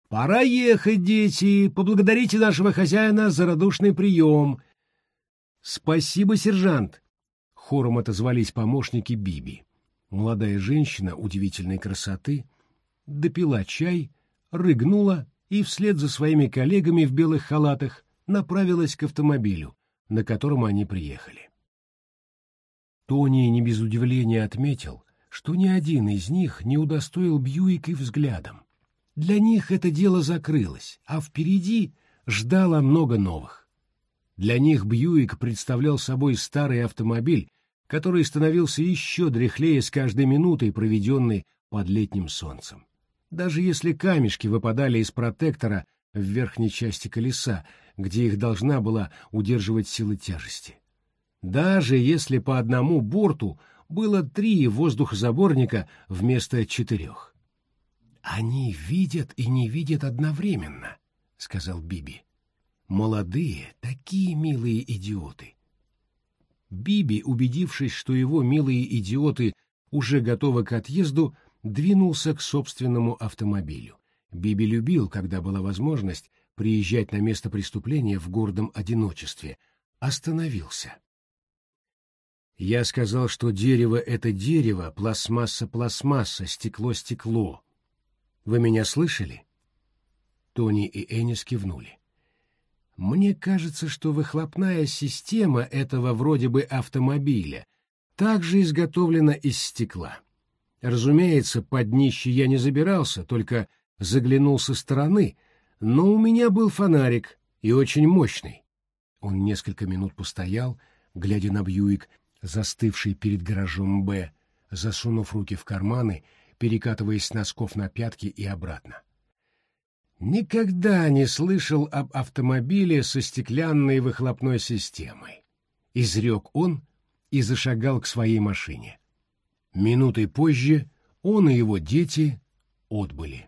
«Пора ехать, дети! Поблагодарите нашего хозяина за радушный прием!» «Спасибо, сержант!» — хором отозвались помощники Биби. Молодая женщина удивительной красоты допила чай, рыгнула и вслед за своими коллегами в белых халатах направилась к автомобилю, на котором они приехали. Тони не без удивления отметил, что ни один из них не удостоил Бьюик и взглядом. Для них это дело закрылось, а впереди ждало много новых. Для них Бьюик представлял собой старый автомобиль, который становился еще дряхлее с каждой минутой, проведенной под летним солнцем. Даже если камешки выпадали из протектора в верхней части колеса, где их должна была удерживать сила тяжести. Даже если по одному борту было 3 воздухозаборника вместо 4. «Они видят и не видят одновременно», — сказал Биби. «Молодые, такие милые идиоты». Биби, убедившись, что его милые идиоты уже готовы к отъезду, двинулся к собственному автомобилю. Биби любил, когда была возможность, приезжать на место преступления в гордом одиночестве. Остановился. «Я сказал, что дерево — это дерево, пластмасса — пластмасса, стекло — стекло. Вы меня слышали?» Тони и Энис кивнули. «Мне кажется, что выхлопная система этого вроде бы автомобиля также изготовлена из стекла. Разумеется, под днище я не забирался, только заглянул со стороны, но у меня был фонарик, и очень мощный». Он несколько минут постоял, глядя на Бьюик, застывший перед гаражом «Б», засунув руки в карманы, перекатываясь с носков на пятки и обратно. «Никогда не слышал об автомобиле со стеклянной выхлопной системой», — изрек он и зашагал к своей машине. Минутой позже он и его дети отбыли.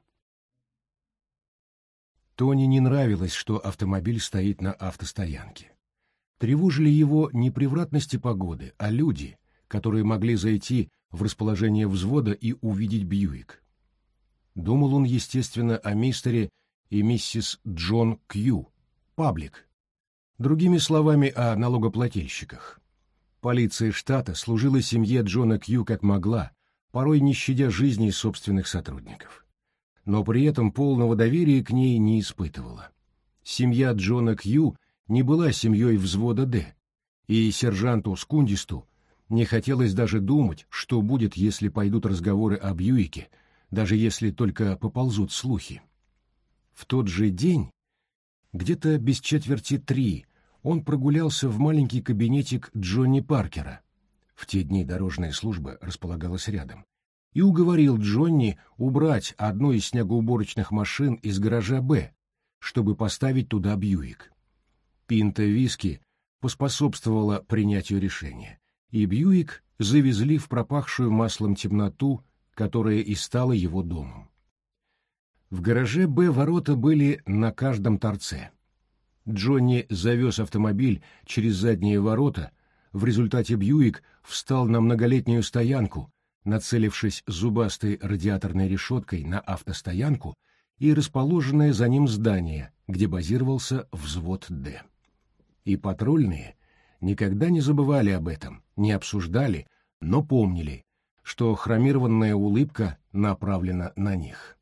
Тони не нравилось, что автомобиль стоит на автостоянке. Тревожили его не превратности погоды, а люди, которые могли зайти в расположение взвода и увидеть Бьюик. Думал он, естественно, о мистере и миссис Джон Кью, паблик. Другими словами, о налогоплательщиках. Полиция штата служила семье Джона Кью как могла, порой не щадя жизни собственных сотрудников. Но при этом полного доверия к ней не испытывала. Семья Джона Кью не была семьей взвода «Д», и сержанту Скундисту не хотелось даже думать, что будет, если пойдут разговоры о Бьюике, даже если только поползут слухи. В тот же день, где-то без 2:45, он прогулялся в маленький кабинетик Джонни Паркера, в те дни дорожная служба располагалась рядом, и уговорил Джонни убрать одну из снегоуборочных машин из гаража «Б», чтобы поставить туда Бьюик. Пинта виски поспособствовала принятию решения, и Бьюик завезли в пропахшую маслом темноту, которая и стала его домом. В гараже «Б» ворота были на каждом торце. Джонни завез автомобиль через задние ворота, в результате Бьюик встал на многолетнюю стоянку, нацелившись зубастой радиаторной решеткой на автостоянку и расположенное за ним здание, где базировался взвод «Д». И патрульные никогда не забывали об этом, не обсуждали, но помнили, что хромированная улыбка направлена на них.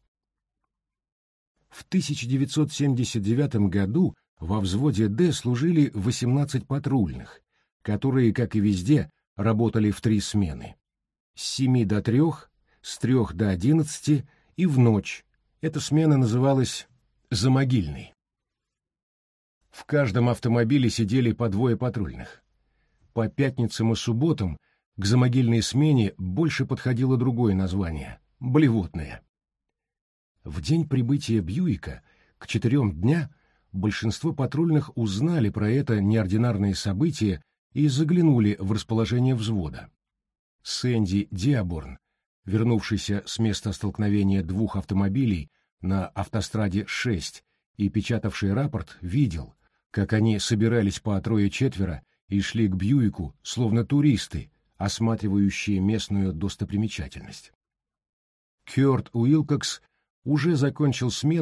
В 1979 году во взводе «Д» служили 18 патрульных, которые, как и везде, работали в 3 смены. С 7 до 3, с 3 до 11 и в ночь. Эта смена называлась «замогильной». В каждом автомобиле сидели по 2 патрульных. По пятницам и субботам к замогильной смене больше подходило другое название — блевотная. В день прибытия Бьюика к 4 дня большинство патрульных узнали про это неординарное событие и заглянули в расположение взвода. Сэнди Диаборн, вернувшийся с места столкновения 2 автомобилей на автостраде 6 и печатавший рапорт, видел, как они собирались по 3-4 и шли к Бьюику, словно туристы, осматривающие местную достопримечательность. Кёрт Уилкокс уже закончил смену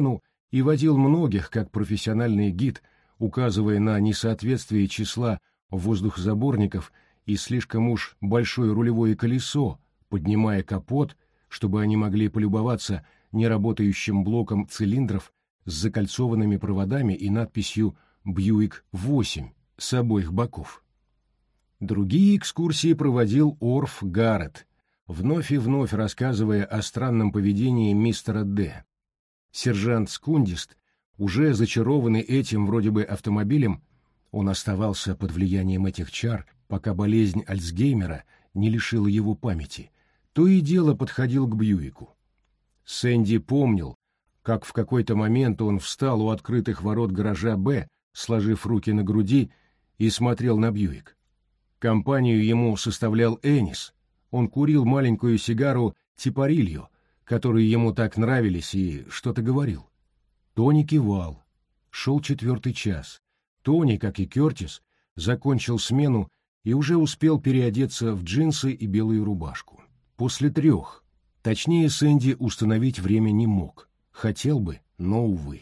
и водил многих как профессиональный гид, указывая на несоответствие числа воздухозаборников и слишком уж большое рулевое колесо, поднимая капот, чтобы они могли полюбоваться неработающим блоком цилиндров с закольцованными проводами и надписью «Бьюик-8» с обоих боков. Другие экскурсии проводил Орф Гаррет, вновь и вновь рассказывая о странном поведении мистера Д. Сержант Скундист, уже зачарованный этим вроде бы автомобилем, он оставался под влиянием этих чар, пока болезнь Альцгеймера не лишила его памяти, то и дело подходил к Бьюику. Сэнди помнил, как в какой-то момент он встал у открытых ворот гаража «Б», сложив руки на груди, и смотрел на Бьюик. Компанию ему составлял Энис. Он курил маленькую сигару «Типарилью», которые ему так нравились, и что-то говорил. Тони кивал. Шел 4-й час. Тони, как и Кертис, закончил смену и уже успел переодеться в джинсы и белую рубашку. После 3. Точнее, Сэнди установить время не мог. Хотел бы, но, увы.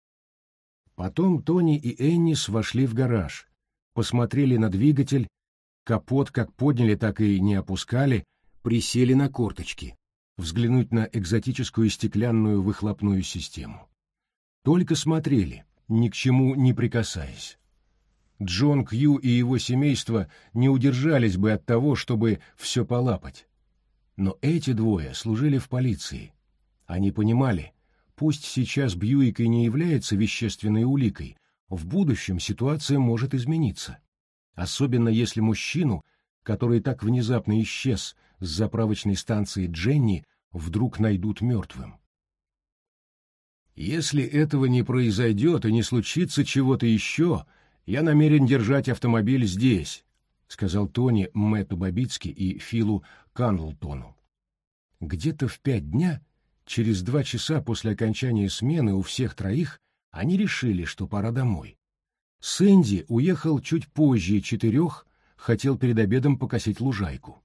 Потом Тони и Эннис вошли в гараж, посмотрели на двигатель, капот как подняли, так и не опускали, присели на корточки, взглянуть на экзотическую стеклянную выхлопную систему. Только смотрели, ни к чему не прикасаясь. Джон Кью и его семейство не удержались бы от того, чтобы все полапать. Но эти двое служили в полиции. Они понимали, пусть сейчас Бьюик и не является вещественной уликой, в будущем ситуация может измениться. Особенно если мужчину, который так внезапно исчез с заправочной станции Дженни, вдруг найдут мертвым. «Если этого не произойдет и не случится чего-то еще, я намерен держать автомобиль здесь», — сказал Тони Мэтту Бабицки и Филу Кандлтону. Где-то в 5 дня, через 2 часа после окончания смены у всех троих, они решили, что пора домой. Сэнди уехал чуть позже 4, хотел перед обедом покосить лужайку.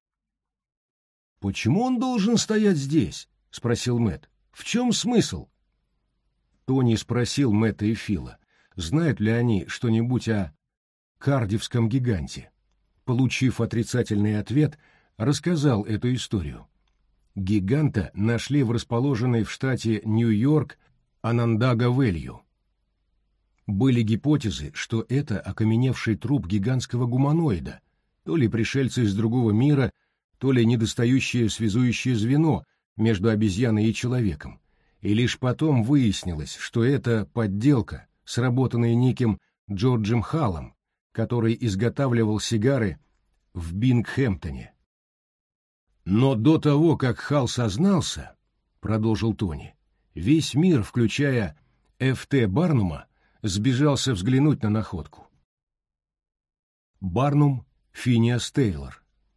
«Почему он должен стоять здесь?» — спросил Мэтт. «В чем смысл?» Тони спросил Мэтта и Фила, знают ли они что-нибудь о кардивском гиганте. Получив отрицательный ответ, рассказал эту историю. Гиганта нашли в расположенной в штате Нью-Йорк Анандага-Вэлью. Были гипотезы, что это окаменевший труп гигантского гуманоида, то ли пришельцы из другого мира, то ли недостающее связующее звено между обезьяной и человеком. И лишь потом выяснилось, что это подделка, сработанная неким Джорджем Халлом, который изготавливал сигары в Бингхэмптоне. «Но до того, как Халл сознался, — продолжил Тони, — весь мир, включая Ф.Т. Барнума, сбежался взглянуть на находку». Барнум Финиас Тейлор,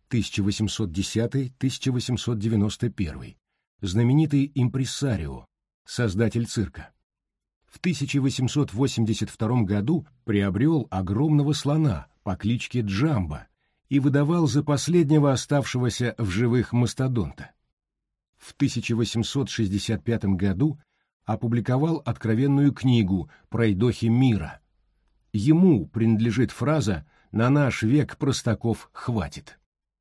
1810-1891, знаменитый импресарио, создатель цирка. В 1882 году приобрел огромного слона по кличке Джамбо и выдавал за последнего оставшегося в живых мастодонта. В 1865 году опубликовал откровенную книгу «Пройдохи мира». Ему принадлежит фраза «На наш век простаков хватит».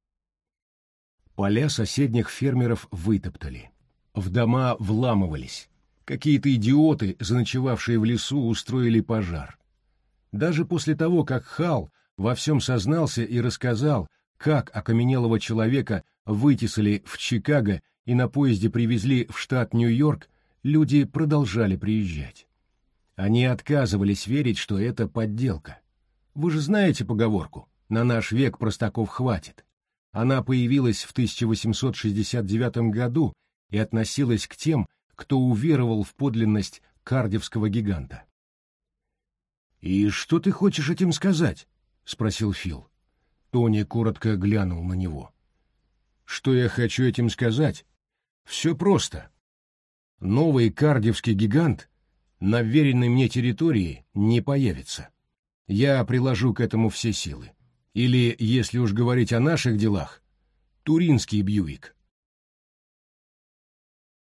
Поля соседних фермеров вытоптали. В дома вламывались. Какие-то идиоты, заночевавшие в лесу, устроили пожар. Даже после того, как Халл во всем сознался и рассказал, как окаменелого человека вытесали в Чикаго и на поезде привезли в штат Нью-Йорк, люди продолжали приезжать. Они отказывались верить, что это подделка. Вы же знаете поговорку «На наш век простаков хватит». Она появилась в 1869 году и относилась к тем, кто уверовал в подлинность кардивского гиганта. «И что ты хочешь этим сказать?» — спросил Фил. Тони коротко глянул на него. «Что я хочу этим сказать? Все просто. Новый кардивский гигант на вверенной мне территории не появится. Я приложу к этому все силы. Или, если уж говорить о наших делах, туринский Бьюик».